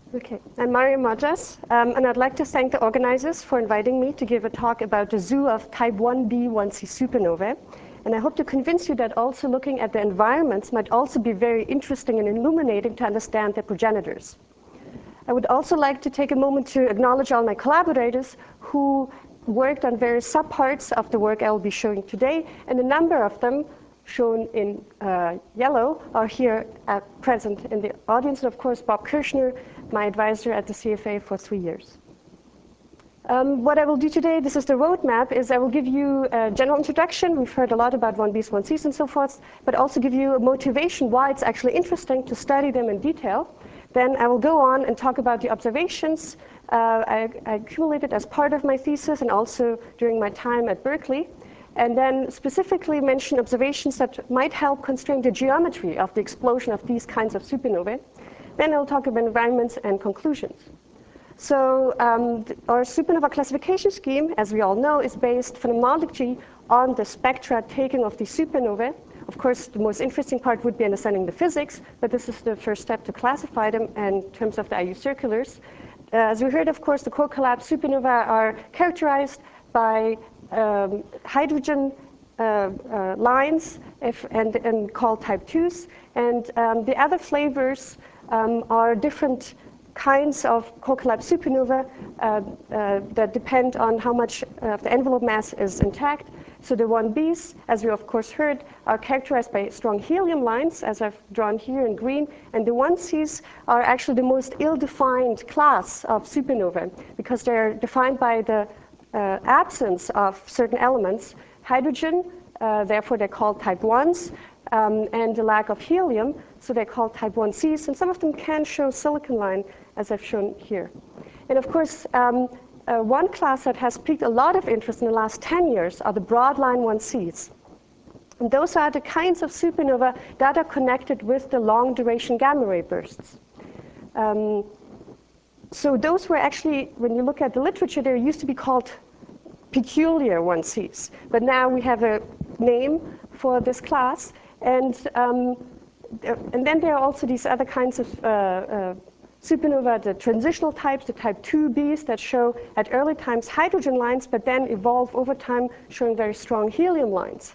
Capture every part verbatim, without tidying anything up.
Okay, I'm Maria Majas, um, and I'd like to thank the organizers for inviting me to give a talk about the zoo of type one b one c supernovae. And I hope to convince you that also looking at the environments might also be very interesting and illuminating to understand their progenitors. I would also like to take a moment to acknowledge all my collaborators who worked on various subparts of the work I will be showing today, and a number of them, shown in uh, yellow, are here at present in the audience. And of course, Bob Kirshner, my advisor at the C F A for three years. Um, what I will do today, this is the roadmap, is I will give you a general introduction. We've heard a lot about one b's, one c's, and so forth, but also give you a motivation why it's actually interesting to study them in detail. Then I will go on and talk about the observations uh, I, I accumulated as part of my thesis and also during my time at Berkeley, and then specifically mention observations that might help constrain the geometry of the explosion of these kinds of supernovae. Then I'll talk about environments and conclusions. So um, our supernova classification scheme, as we all know, is based phenomenologically on the spectra taken of the supernovae. Of course, the most interesting part would be understanding the physics, but this is the first step to classify them in terms of the I U circulars. Uh, as we heard, of course, the core collapse supernovae are characterized by um, hydrogen uh, uh, lines if, and, and called type twos. And um, the other flavors um, are different kinds of core collapse supernova uh, uh, that depend on how much of the envelope mass is intact. So the one b's, as we of course heard, are characterized by strong helium lines, as I've drawn here in green, and the one c's are actually the most ill-defined class of supernovae because they're defined by the uh, absence of certain elements, hydrogen, uh, therefore they're called type ones, um, and the lack of helium, so they're called type one c's, and some of them can show silicon line, as I've shown here. And of course, um, uh, one class that has piqued a lot of interest in the last ten years are the broadline one c's. And those are the kinds of supernova that are connected with the long duration gamma ray bursts. Um, so those were actually, when you look at the literature, they used to be called peculiar one c's. But now we have a name for this class. And, um, and then there are also these other kinds of uh, uh, supernova, the transitional types, the type two b's that show at early times hydrogen lines, but then evolve over time showing very strong helium lines.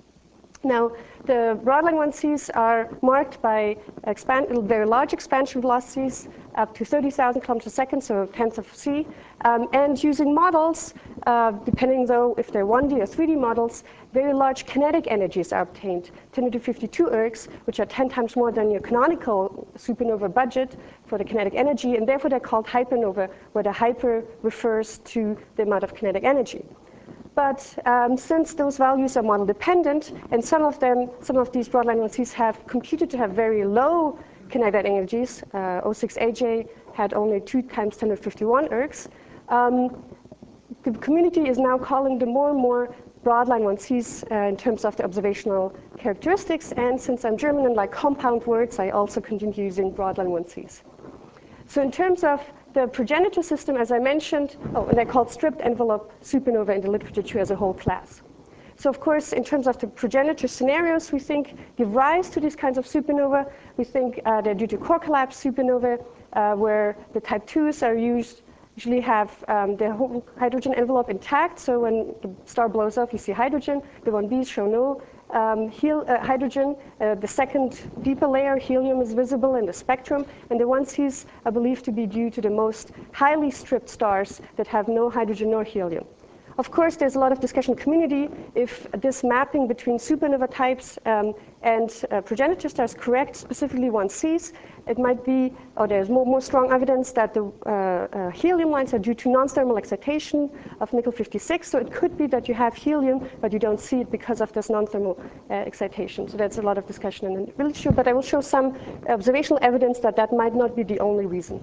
Now, the broadline one c's are marked by expand, very large expansion velocities, up to thirty thousand kilometers a second, so a tenth of c. Um, and using models, uh, depending though if they're one D or three D models, very large kinetic energies are obtained, ten to the fifty-two ergs, which are ten times more than your canonical supernova budget for the kinetic energy, and therefore they're called hypernova, where the hyper refers to the amount of kinetic energy. But um, since those values are model dependent, and some of them, some of these broadline one c's have computed to have very low kinetic energies, uh, O six A J had only two times ten to the fifty-one ergs, um, the community is now calling them more and more broadline one c's uh, in terms of the observational characteristics. And since I'm German and like compound words, I also continue using broadline one c's. So in terms of the progenitor system, as I mentioned, oh, and they're called stripped envelope supernova in the literature as a whole class. So of course, in terms of the progenitor scenarios, we think give rise to these kinds of supernova. We think uh, they're due to core collapse supernova, uh, where the type twos are used, usually have um, the whole hydrogen envelope intact. So when the star blows up, you see hydrogen. The one b's show no um, hel uh, hydrogen. Uh, the second deeper layer, helium, is visible in the spectrum. And the one c's are believed to be due to the most highly stripped stars that have no hydrogen nor helium. Of course, there's a lot of discussion in the community if this mapping between supernova types um, and uh, progenitor stars correct, specifically one c's. It might be, or there's more, more strong evidence that the uh, uh, helium lines are due to non-thermal excitation of nickel fifty-six. So it could be that you have helium, but you don't see it because of this non-thermal uh, excitation. So that's a lot of discussion in the literature, but I will show some observational evidence that that might not be the only reason.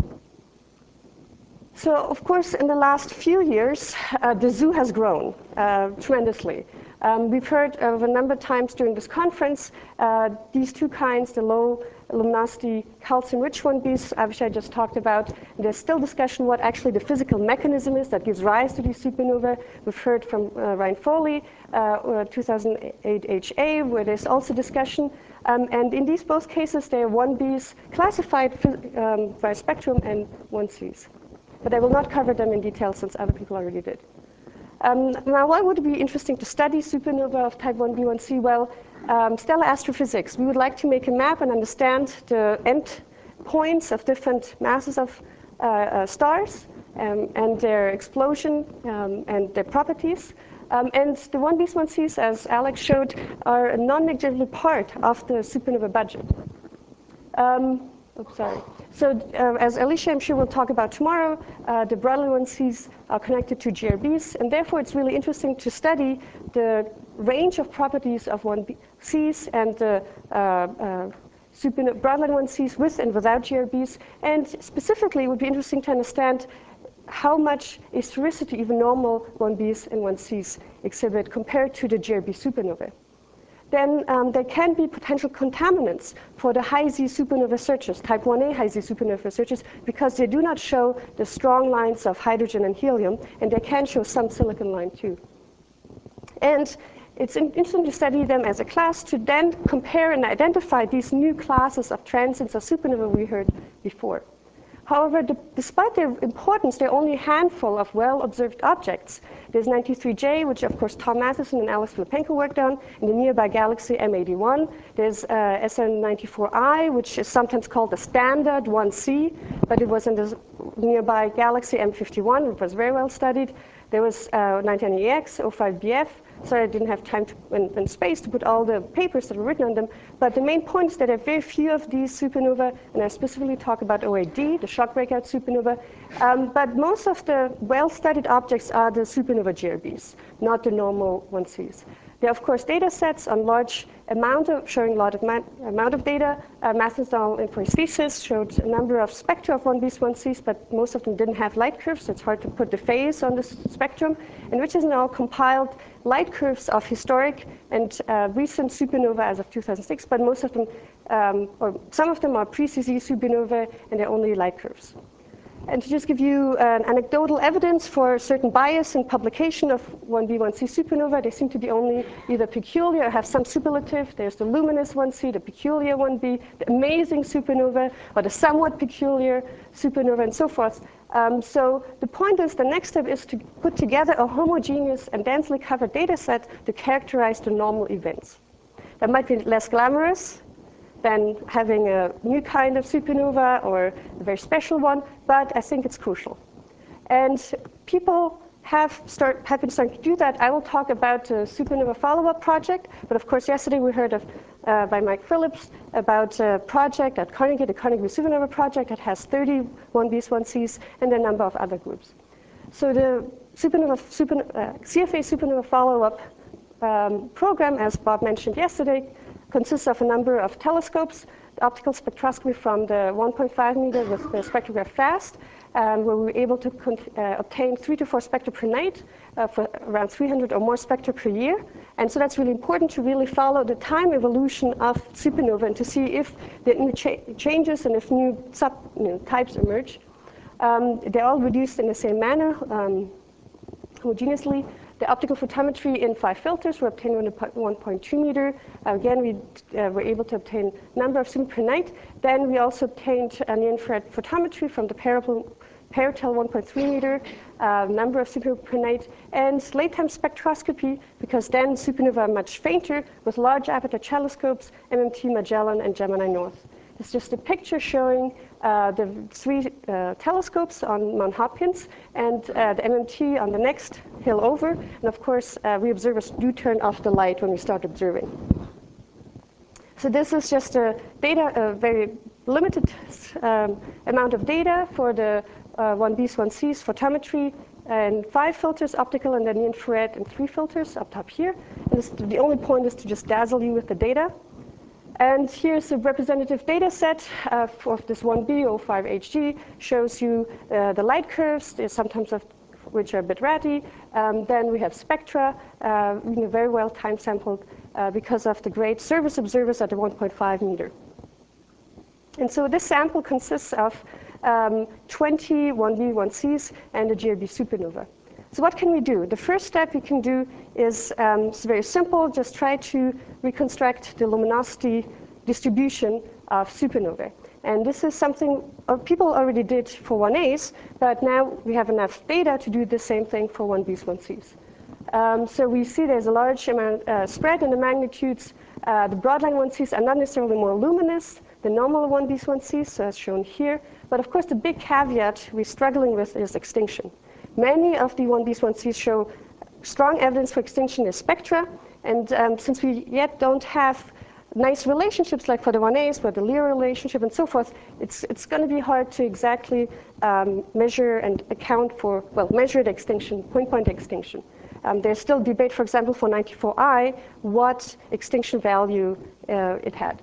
So, of course, in the last few years, uh, the zoo has grown uh, tremendously. Um, we've heard of a number of times during this conference, uh, these two kinds, the low luminosity calcium-rich one Bs, which I just talked about. And there's still discussion what actually the physical mechanism is that gives rise to these supernovae. We've heard from uh, Ryan Foley, uh, two thousand eight H A, where there's also discussion. Um, and in these both cases, they are one Bs classified um, by spectrum and one Cs. But I will not cover them in detail since other people already did. Um, now, why would it be interesting to study supernova of type one B one C? Well, um, stellar astrophysics. We would like to make a map and understand the end points of different masses of uh, uh, stars um, and their explosion um, and their properties. Um, and the one Bs one Cs, as Alex showed, are a non-negligible part of the supernova budget. Um, oops, sorry. So uh, as Alicia, I'm sure, will talk about tomorrow, uh, the Bradley one Cs are connected to G R Bs, and therefore it's really interesting to study the range of properties of one Cs and the uh, uh, supernova Bradley one Cs with and without G R Bs. And specifically, it would be interesting to understand how much astericity even normal one Bs and one Cs exhibit compared to the G R B supernovae. Then um, there can be potential contaminants for the high Z supernova searches, type one A high Z supernova searches, because they do not show the strong lines of hydrogen and helium, and they can show some silicon line too. And it's interesting to study them as a class to then compare and identify these new classes of transients of supernova we heard before. However, the, despite their importance, there are only a handful of well-observed objects. There's ninety-three J, which of course Tom Matheson and Alex Filipenko worked on, in the nearby galaxy M eighty-one. There's uh, S N ninety-four I, which is sometimes called the standard one C, but it was in the nearby galaxy M fifty-one, which was very well studied. There was uh, ninety-nine E X, O five B F. Sorry, I didn't have time to, and, and space to put all the papers that were written on them. But the main point is that there are very few of these supernova, and I specifically talk about O A D, the shock breakout supernova. Um, but most of the well-studied objects are the supernova G R Bs, not the normal one Cs. There are, of course, data sets on large amount of, showing a lot of amount of data. Uh, Matheson, for his thesis, showed a number of spectra of one Bs, one Cs, but most of them didn't have light curves, so it's hard to put the phase on the spectrum, and which is now compiled light curves of historic and uh, recent supernova as of two thousand six, but most of them, um, or some of them are pre-C Z supernova, and they're only light curves. And to just give you an anecdotal evidence for certain bias in publication of one B one C supernova, they seem to be only either peculiar or have some superlative. There's the luminous one C, the peculiar one B, the amazing supernova, or the somewhat peculiar supernova, and so forth. Um, so the point is, the next step is to put together a homogeneous and densely covered data set to characterize the normal events. That might be less glamorous than having a new kind of supernova or a very special one, but I think it's crucial. And people have, start, have been starting to do that. I will talk about the supernova follow-up project, but of course yesterday we heard of, uh, by Mike Phillips about a project at Carnegie, the Carnegie Supernova Project, that has thirty one Bs, one Cs, and a number of other groups. So the supernova, super, uh, C F A supernova follow-up um, program, as Bob mentioned yesterday, consists of a number of telescopes, the optical spectroscopy from the one point five meter with the spectrograph FAST, um, where we were able to uh, obtain three to four spectra per night uh, for around three hundred or more spectra per year. And so that's really important to really follow the time evolution of supernova and to see if there are new cha changes and if new sub you know, types emerge. Um, they're all reduced in the same manner, um, homogeneously. The optical photometry in five filters were obtained in one point two meter. Uh, again, we uh, were able to obtain a number of signals per night. Then we also obtained an infrared photometry from the Paratel one point three meter, uh, number of supernova per night, and late time spectroscopy, because then supernova are much fainter with large aperture telescopes, M M T, Magellan, and Gemini North. It's just a picture showing uh, the three uh, telescopes on Mount Hopkins and uh, the M M T on the next hill over. And of course, uh, we observers do turn off the light when we start observing. So this is just a data, a very limited um, amount of data for the uh, one Bs, one Cs photometry, and five filters, optical and then infrared, and three filters up top here. And this, the only point is to just dazzle you with the data. And here's a representative data set uh, of this one B O five H G, shows you uh, the light curves, sometimes of which are a bit ratty. Um, then we have spectra, uh, you know, very well time sampled uh, because of the great service observers at the one point five meter. And so this sample consists of um, twenty one B one Cs and a G R B supernova. So what can we do? The first step we can do is um, it's very simple. Just try to reconstruct the luminosity distribution of supernovae. And this is something uh, people already did for one A's, but now we have enough data to do the same thing for one B's, one C's. Um, so we see there's a large amount uh, spread in the magnitudes. Uh, the broadline one C's are not necessarily more luminous than normal one B's, one C's, so as shown here. But of course, the big caveat we're struggling with is extinction. Many of the one B's, one C's show strong evidence for extinction in spectra. And um, since we yet don't have nice relationships like for the one A's, for the Leo relationship and so forth, it's, it's going to be hard to exactly um, measure and account for, well, measure the extinction, point-point extinction. Um, there's still debate, for example, for ninety-four I, what extinction value uh, it had.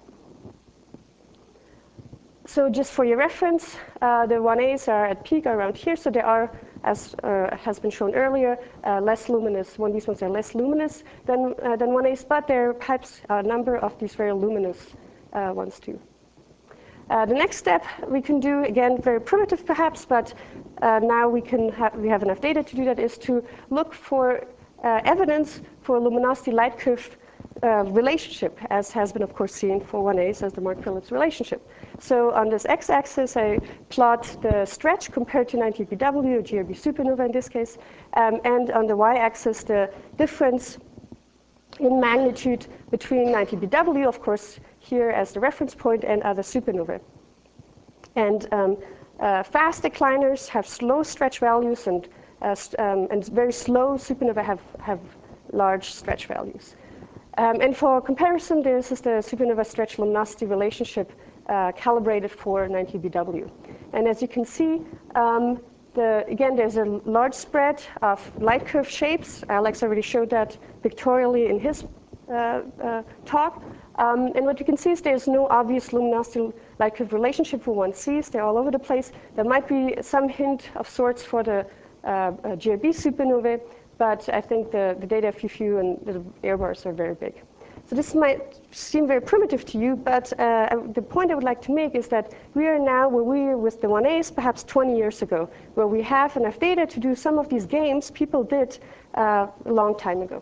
So just for your reference, uh, the one A's are at peak around here, so they are, as uh, has been shown earlier, uh, less luminous. one B's ones are less luminous than, uh, than one A's, but there are perhaps a number of these very luminous uh, ones too. Uh, the next step we can do, again, very primitive perhaps, but uh, now we, can ha we have enough data to do that, is to look for uh, evidence for luminosity light curve uh, relationship, as has been, of course, seen for one A's as the Mark-Phillips relationship. So on this x-axis, I plot the stretch compared to ninety B W, or G R B supernova in this case, um, and on the y-axis, the difference in magnitude between ninety B W, of course, here as the reference point, and other supernovae. And um, uh, fast decliners have slow stretch values, and, uh, um, and very slow supernovae have, have large stretch values. Um, and for comparison, this is the supernova stretch luminosity relationship uh, calibrated for ninety B W. And as you can see, um, the, again, there's a large spread of light curve shapes. Alex already showed that pictorially in his uh, uh, talk. Um, and what you can see is there's no obvious luminosity light curve relationship for one C's. They're all over the place. There might be some hint of sorts for the uh, uh, G R B supernovae, but I think the, the data few few and the error bars are very big. So this might seem very primitive to you, but uh, the point I would like to make is that we are now where we were with the one A's perhaps twenty years ago, where we have enough data to do some of these games people did uh, a long time ago.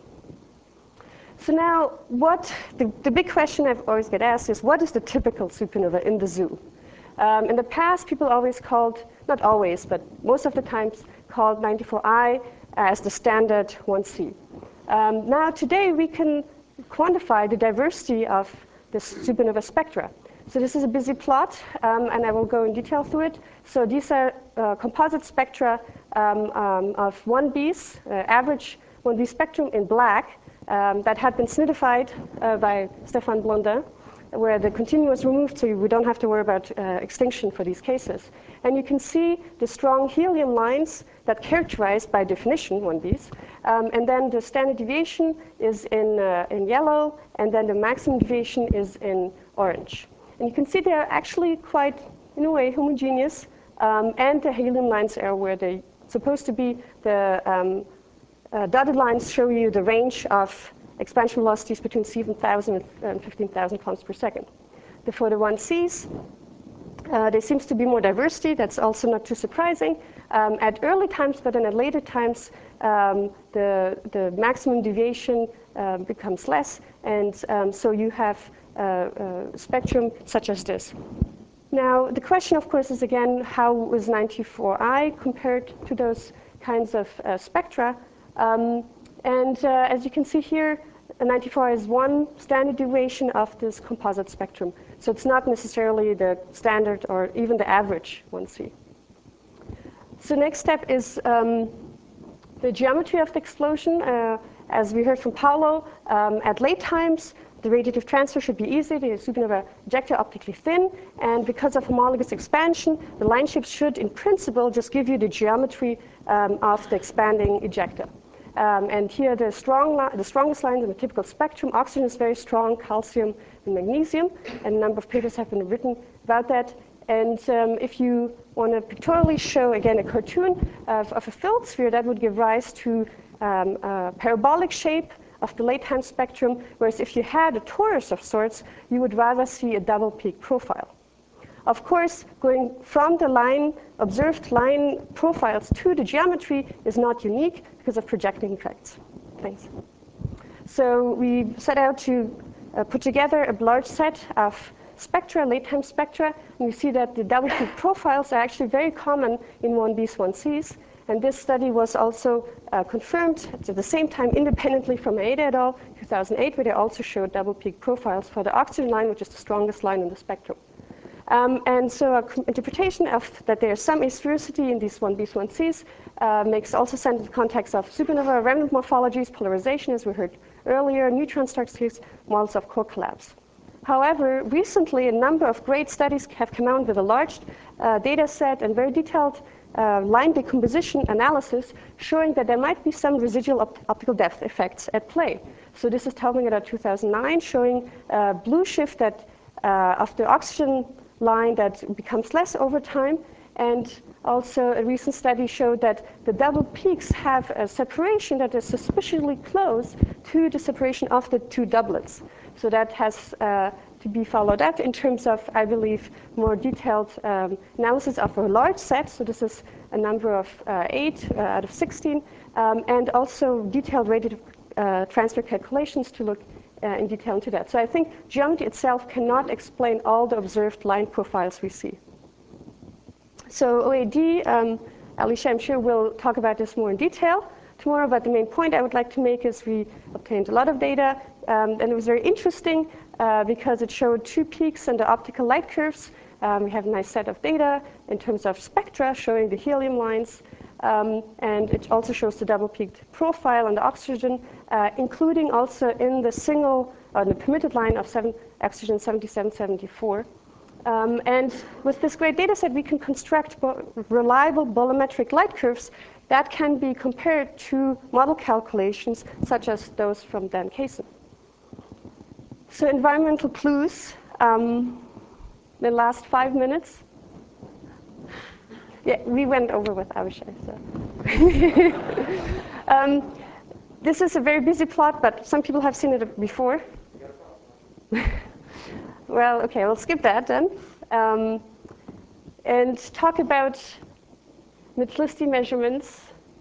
So now, what the, the big question I've always get asked is, what is the typical supernova in the zoo? Um, in the past, people always called, not always, but most of the times, called ninety-four I as the standard one C. Um, now, today, we can quantify the diversity of the supernova spectra. So this is a busy plot, um, and I will go in detail through it. So these are uh, composite spectra um, um, of one B's, uh, average one B spectrum in black, um, that had been snittified uh, by Stéphane Blondin, where the continuum was removed, so we don't have to worry about uh, extinction for these cases. And you can see the strong helium lines that characterize, by definition, one B's. Um, and then the standard deviation is in, uh, in yellow, and then the maximum deviation is in orange. And you can see they're actually quite, in a way, homogeneous. Um, and the helium lines are where they're supposed to be. The um, uh, dotted lines show you the range of expansion velocities between seven thousand and fifteen thousand kilometers per second. The, for the one C's, uh, there seems to be more diversity. That's also not too surprising um, at early times, but then at later times, um, the, the maximum deviation uh, becomes less. And um, so you have a, a spectrum such as this. Now, the question, of course, is again, how was ninety-four I compared to those kinds of uh, spectra? Um, and uh, as you can see here, ninety-four I is one standard deviation of this composite spectrum. So it's not necessarily the standard or even the average one C. So next step is um, the geometry of the explosion. Uh, as we heard from Paolo, um, at late times, the radiative transfer should be easy. The supernova ejecta optically thin. And because of homologous expansion, the line shapes should, in principle, just give you the geometry um, of the expanding ejecta. Um, and here, the, strong li the strongest lines in the typical spectrum, oxygen is very strong, calcium and magnesium. And a number of papers have been written about that. And um, if you want to pictorially show, again, a cartoon of, of a filled sphere, that would give rise to um, a parabolic shape of the late-time spectrum, whereas if you had a torus of sorts, you would rather see a double peak profile. Of course, going from the line, observed line profiles to the geometry is not unique because of projecting effects. Thanks. So we set out to uh, put together a large set of spectra, late-time spectra, and you see that the double peak profiles are actually very common in one B's, one C's. And this study was also uh, confirmed at the same time independently from Maeda et al. two thousand eight, where they also showed double peak profiles for the oxygen line, which is the strongest line in the spectrum. Um, and so our interpretation of that there's some asphericity in these one B's, one C's uh, makes also sense in the context of supernova remnant morphologies, polarization, as we heard earlier, neutron star states, models of core collapse. However, recently a number of great studies have come out with a large uh, data set and very detailed uh, line decomposition analysis showing that there might be some residual op optical depth effects at play. So this is Taubman et al. two thousand nine showing uh, blue shift that uh, of the oxygen line that becomes less over time. And also a recent study showed that the double peaks have a separation that is suspiciously close to the separation of the two doublets. So that has uh, to be followed up in terms of, I believe, more detailed um, analysis of a large set. So this is a number of uh, eight uh, out of sixteen, um, and also detailed radiative uh, transfer calculations to look uh, in detail into that. So I think geometry itself cannot explain all the observed line profiles we see. So O A D, um, Alicia, I'm sure will talk about this more in detail tomorrow, but the main point I would like to make is we obtained a lot of data, um, and it was very interesting uh, because it showed two peaks in the optical light curves. Um, we have a nice set of data in terms of spectra showing the helium lines, um, and it also shows the double-peaked profile on the oxygen, uh, including also in the single, uh, the permitted line of seven, oxygen seventy-seven seventy-four. Um, and with this great data set, we can construct bo reliable bolometric light curves that can be compared to model calculations, such as those from Dan Kaysen. So environmental clues, um, the last five minutes. Yeah, we went over with Avishai. So. um, this is a very busy plot, but some people have seen it before. Well, okay, we'll skip that then. Um, and talk about metallicity measurements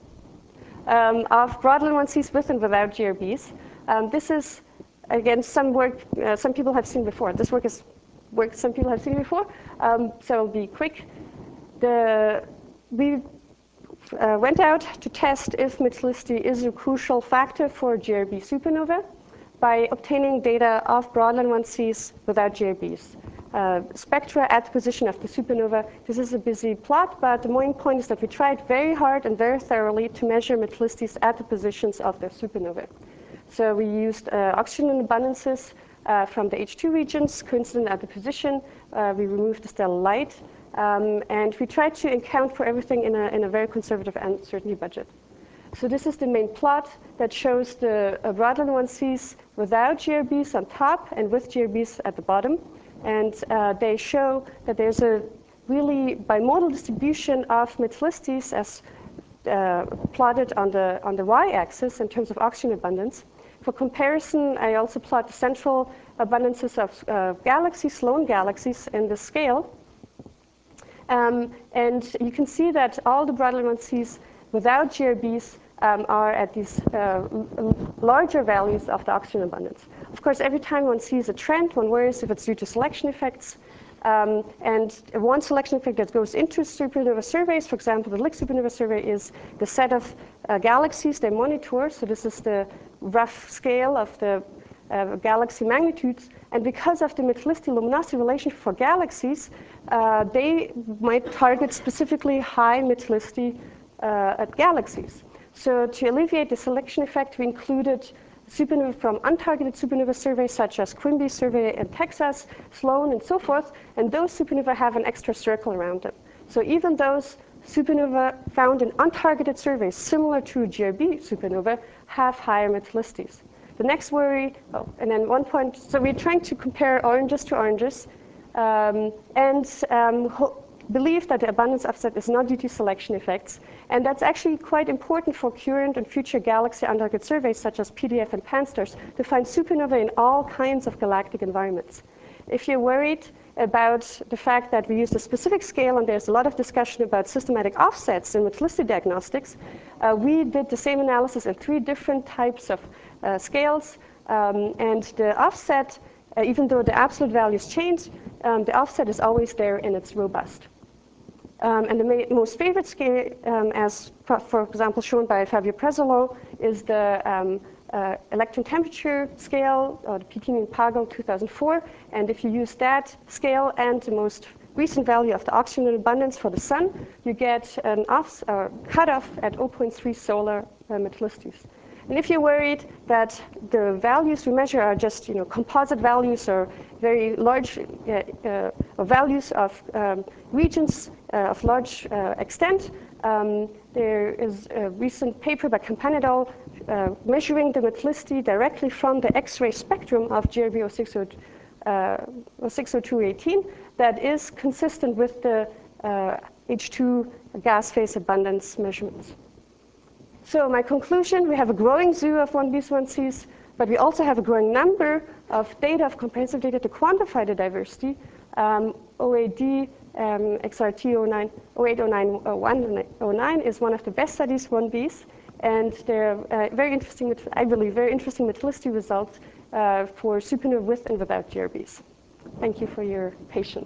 um, of broadline one C's with and without G R Bs. Um, this is, again, some work uh, some people have seen before. This work is work some people have seen before, um, so I'll be quick. The, we uh, went out to test if metallicity is a crucial factor for G R B supernova by obtaining data of broadline one C's without G R Bs. Uh, spectra at the position of the supernova. This is a busy plot, but the main point is that we tried very hard and very thoroughly to measure metallicities at the positions of the supernova. So we used uh, oxygen abundances uh, from the H two regions coincident at the position. Uh, we removed the stellar light, um, and we tried to account for everything in a, in a very conservative uncertainty budget. So this is the main plot that shows the uh, broadline one C's without G R Bs on top and with G R Bs at the bottom. And uh, they show that there's a really bimodal distribution of metallicities as uh, plotted on the, on the y-axis in terms of oxygen abundance. For comparison, I also plot the central abundances of uh, galaxies, lone galaxies in the scale. Um, and you can see that all the broadline one C's without G R Bs um, are at these uh, larger values of the oxygen abundance. Of course, every time one sees a trend, one worries if it's due to selection effects. Um, and one selection effect that goes into supernova surveys, for example, the Lick supernova survey, is the set of uh, galaxies they monitor. So this is the rough scale of the uh, galaxy magnitudes. And because of the metallicity-luminosity relationship for galaxies, uh, they might target specifically high metallicity uh, at galaxies. So to alleviate the selection effect, we included supernova from untargeted supernova surveys such as Quimby survey in Texas, Sloan, and so forth. And those supernova have an extra circle around them. So even those supernova found in untargeted surveys, similar to G R B supernova, have higher metallicities. The next worry, oh, and then one point, so we're trying to compare oranges to oranges, um, and um, believe that the abundance offset is not due to selection effects. And that's actually quite important for current and future galaxy untargeted surveys, such as P D F and PanSTARRS, to find supernova in all kinds of galactic environments. If you're worried about the fact that we used a specific scale, and there's a lot of discussion about systematic offsets in metallicity diagnostics. Uh, we did the same analysis in three different types of uh, scales, um, and the offset, uh, even though the absolute values change, um, the offset is always there and it's robust. Um, and the ma most favorite scale, um, as for, for example shown by Fabio Prezzolo, is the um, uh, electron temperature scale, or the P T mean Pagel two thousand four. And if you use that scale and the most recent value of the oxygen abundance for the sun, you get an off, uh, cutoff at zero point three solar uh, metallicities. And if you're worried that the values we measure are just, you know, composite values or very large uh, uh, values of um, regions uh, of large uh, extent, um, there is a recent paper by Campanidal uh, measuring the metallicity directly from the X-ray spectrum of G R B zero six zero two eighteen that is consistent with the uh, H two gas phase abundance measurements. So my conclusion, we have a growing zoo of one Bs, one Cs, but we also have a growing number of data, of comprehensive data to quantify the diversity. Um, O A D, um, X R T zero nine, zero eight, zero nine, zero one, zero nine is one of the best studies, one Bs, and they're uh, very interesting, I believe, very interesting metallicity results uh, for supernova with and without G R Bs. Thank you for your patience.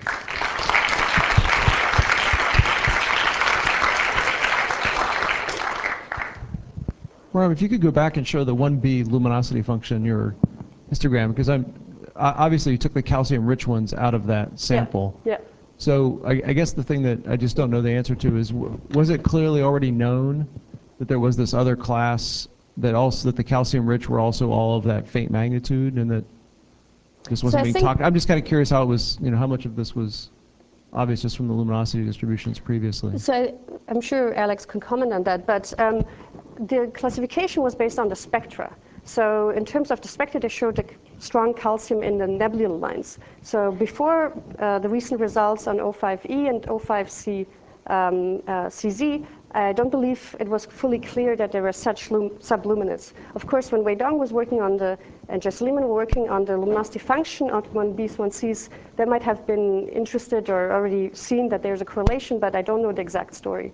Rob, if you could go back and show the one B luminosity function in your histogram, because I'm obviously you took the calcium-rich ones out of that sample. Yeah. yeah. So I, I guess the thing that I just don't know the answer to is, was it clearly already known that there was this other class that also that the calcium-rich were also all of that faint magnitude, and that this wasn't so being talked? I'm just kind of curious how it was, you know, how much of this was obvious just from the luminosity distributions previously. So I'm sure Alex can comment on that, but um, the classification was based on the spectra. So in terms of the spectra, they showed a strong calcium in the nebula lines. So before uh, the recent results on O five E and O five C um, uh, C Z, I don't believe it was fully clear that there were such subluminance. Of course, when Wei Dong was working on the, and Jess Lehman were working on the luminosity function of one Bs, one Cs, they might have been interested or already seen that there's a correlation, but I don't know the exact story.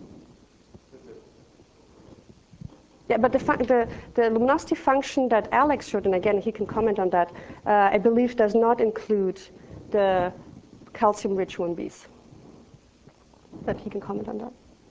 Yeah, but the, the, the luminosity function that Alex showed, and again, he can comment on that, uh, I believe does not include the calcium-rich one Bs. But he can comment on that.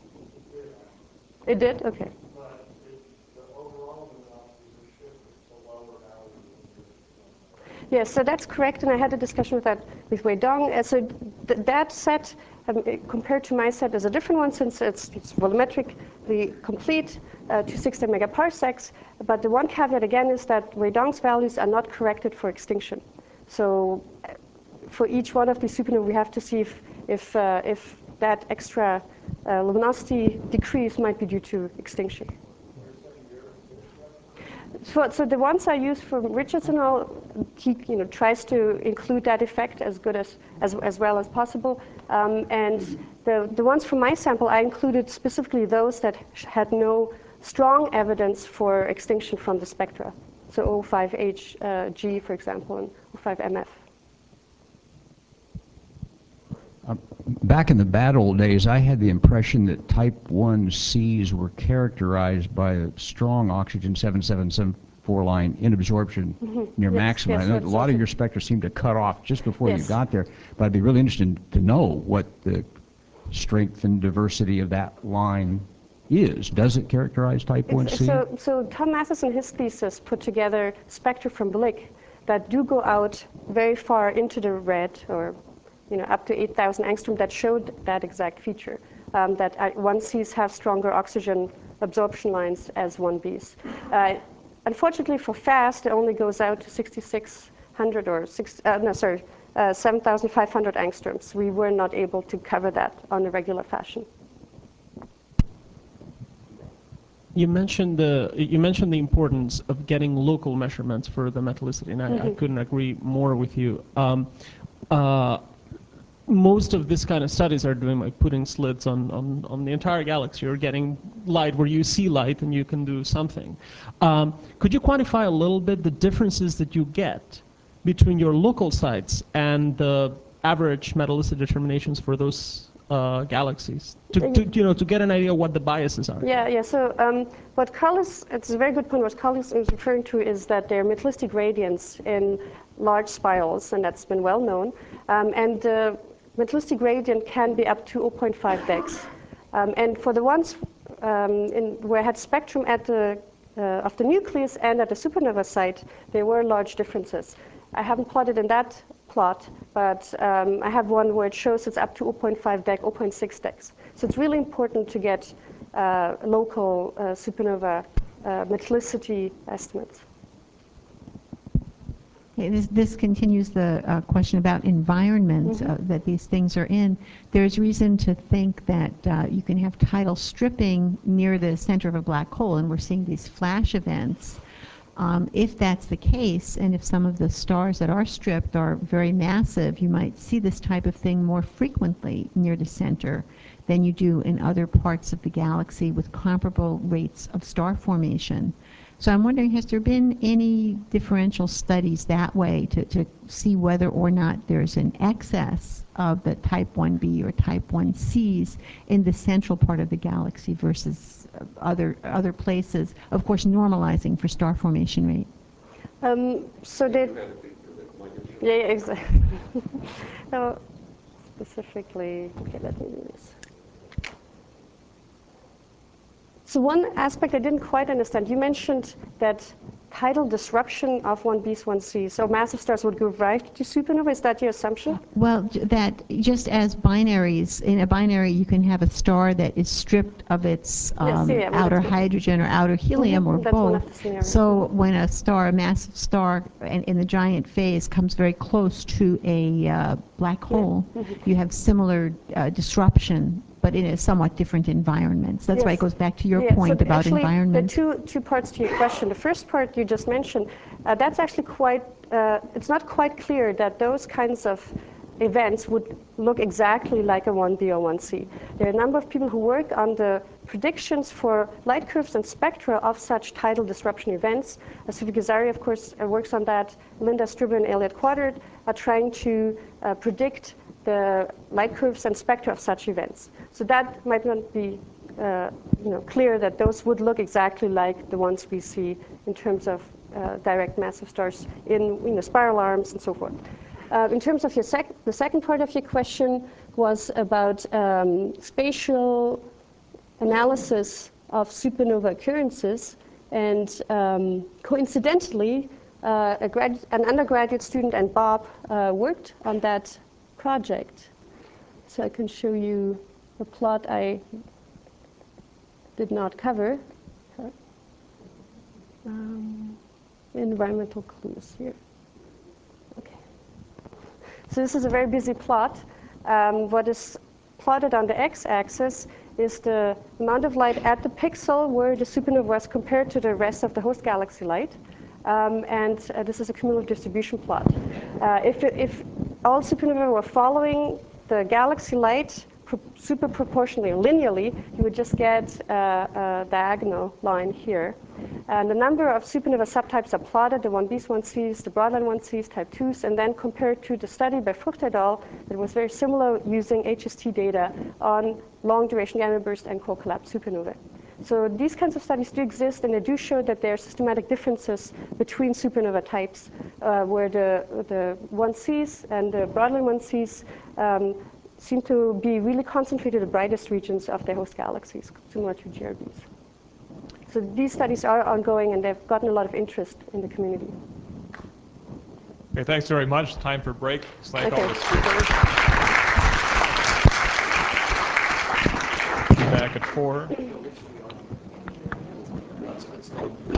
It did? Okay. But it, the overall luminosities are shifted to lower values. Yes, so that's correct, and I had a discussion with that with Wei Dong. Uh, so th that set, um, compared to my set, is a different one since it's, it's volumetrically complete uh, to sixty megaparsecs. But the one caveat again is that Wei Dong's values are not corrected for extinction. So uh, for each one of these supernovae, we have to see if if uh, if that extra uh, luminosity decrease might be due to extinction. So, so the ones I use for Richardson, all, he you know tries to include that effect as good as as, as well as possible. Um, and the the ones from my sample, I included specifically those that had no strong evidence for extinction from the spectra. So O five H G, for example, and O five M F. Uh, back in the bad old days, I had the impression that type one Cs were characterized by a strong oxygen seven seven seven four line in absorption mm-hmm. near yes, maximum. Yes, I know a lot of your spectra seemed to cut off just before yes. you got there, but I'd be really interested to know what the strength and diversity of that line is. Does it characterize type one C? So, so Tom Matheson, his thesis, put together spectra from Blick that do go out very far into the red, or you know, up to eight thousand angstrom, that showed that exact feature, um, that one Cs have stronger oxygen absorption lines as one Bs. Uh, unfortunately for FAST, it only goes out to sixty-six hundred or six, uh, no, sorry, uh, seven thousand five hundred angstroms. We were not able to cover that on a regular fashion. You mentioned the you mentioned the importance of getting local measurements for the metallicity, and I, mm-hmm. I couldn't agree more with you. Um, uh, most of this kind of studies are doing like putting slits on, on, on the entire galaxy. You're getting light where you see light and you can do something. Um, could you quantify a little bit the differences that you get between your local sites and the average metallicity determinations for those uh, galaxies to, to, you know, to get an idea of what the biases are. Yeah, yeah. So um, what Carl is, it's a very good point. What Carl is referring to is that there are metallicity gradients in large spirals, and that's been well known. Um, and the metallicity gradient can be up to zero point five dex. Um, and for the ones um, in, where I had spectrum at the uh, of the nucleus and at the supernova site, there were large differences. I haven't plotted in that plot, but um, I have one where it shows it's up to zero point five dex, zero point six dex. So it's really important to get uh, local uh, supernova uh, metallicity estimates. Okay, this, this continues the uh, question about environment mm-hmm. uh, that these things are in. There's reason to think that uh, you can have tidal stripping near the center of a black hole, and we're seeing these flash events. Um, if that's the case, and if some of the stars that are stripped are very massive, you might see this type of thing more frequently near the center than you do in other parts of the galaxy with comparable rates of star formation. So I'm wondering, has there been any differential studies that way to, to see whether or not there's an excess of the type one b or type one c's in the central part of the galaxy versus other other places, of course normalizing for star formation rate? Um, so they, yeah, yeah, exactly. So specifically, okay, let me do this. So one aspect I didn't quite understand, you mentioned that tidal disruption of one b's, one c's, so massive stars would give rise to supernova. Is that your assumption? Well, that just as binaries, in a binary you can have a star that is stripped of its um, yes, yeah, well, outer hydrogen or outer helium mm-hmm. or that's both. One of the scenarios. So when a star, a massive star in, in the giant phase comes very close to a uh, black hole, yeah. mm-hmm. you have similar uh, disruption, but in a somewhat different environment. So that's yes. why it goes back to your yeah, point so about actually, environment. There are two, two parts to your question. The first part you just mentioned, uh, that's actually quite, uh, it's not quite clear that those kinds of events would look exactly like a one b or one c. There are a number of people who work on the predictions for light curves and spectra of such tidal disruption events. Uh, Sufi Ghazari, of course, uh, works on that. Linda Struber and Elliot Quadrant are trying to uh, predict the light curves and spectra of such events. So that might not be uh, you know, clear that those would look exactly like the ones we see in terms of uh, direct massive stars in you know, spiral arms and so forth. Uh, in terms of your sec the second part of your question was about um, spatial analysis of supernova occurrences. And um, coincidentally, uh, a grad an undergraduate student and Bob uh, worked on that project. So I can show you the plot I did not cover. Um, environmental clues here. Okay. So this is a very busy plot. Um, what is plotted on the x-axis is the amount of light at the pixel where the supernova was compared to the rest of the host galaxy light. Um, and uh, this is a cumulative distribution plot. Uh, if, it, if all supernovae were following the galaxy light pro super proportionally or linearly, you would just get uh, a diagonal line here. And the number of supernova subtypes are plotted, the one b's, one c's, the broadline one c's, type twos, and then compared to the study by Frucht et al. That was very similar using H S T data on long-duration gamma burst and core-collapse supernovae. So these kinds of studies do exist, and they do show that there are systematic differences between supernova types, uh, where the, the one c's and the broadline one c's um, seem to be really concentrated in the brightest regions of their host galaxies, similar to G R Bs. So these studies are ongoing, and they've gotten a lot of interest in the community. Okay, thanks very much. Time for break. Let's thank Okay. all the speakers. Be back at four.